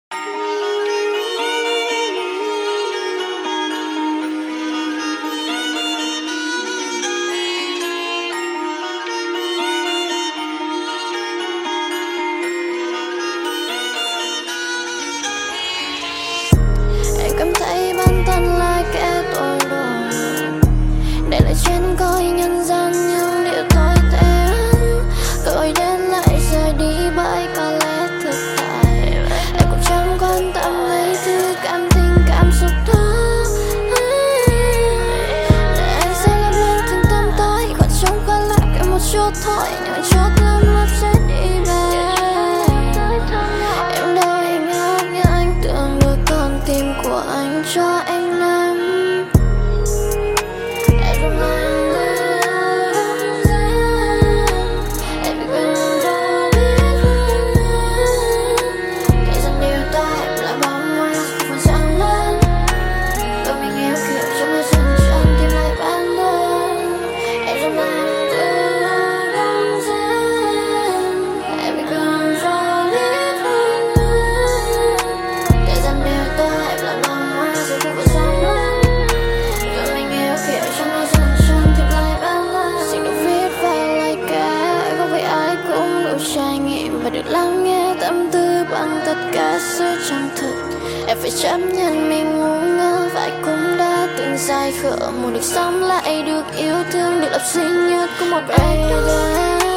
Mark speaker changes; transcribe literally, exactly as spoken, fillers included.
Speaker 1: Em cảm thấy bản thân là kẻ tội lỗi, để lại trên cõi nhân gian những điều tồi tệ. Rồi đến lại rời đi bởi có lẽ thực tại em cũng chẳng quan tâm mấy thứ cảm tình cảm xúc đó. Để anh sẽ làm lên từng tâm tối, còn trong khoa lạc em một chút thôi, nhưng chót lắm mất sẽ đi về. Em đâu em nhớ như anh tưởng được con tim của anh cho anh nắm. Em không mang lời đơn giản, em bị quên đâu biết hơn. Kể rằng điều ta em là bóng hoa không còn sáng lên, và mình yêu kiểu trong mưa dần chẳng tìm lại bản thân. Em không mang lời đơn giản, em bị quên đâu biết hơn. Kể rằng điều ta em là bóng hoa rồi không còn sáng lên, và mình yêu kiểu trong mưa dần chẳng tìm lại bản thân. Xin được viết vài lời ca, không phải ai cũng đủ trải nghiệm và được lắng nghe tâm tư bằng tất cả sự chân thực. Em phải chấp nhận mình ngu ngơ và anh cũng đã từng dài khờ, muốn được sống lại, được yêu thương, được lập sinh nhật của một ai đó.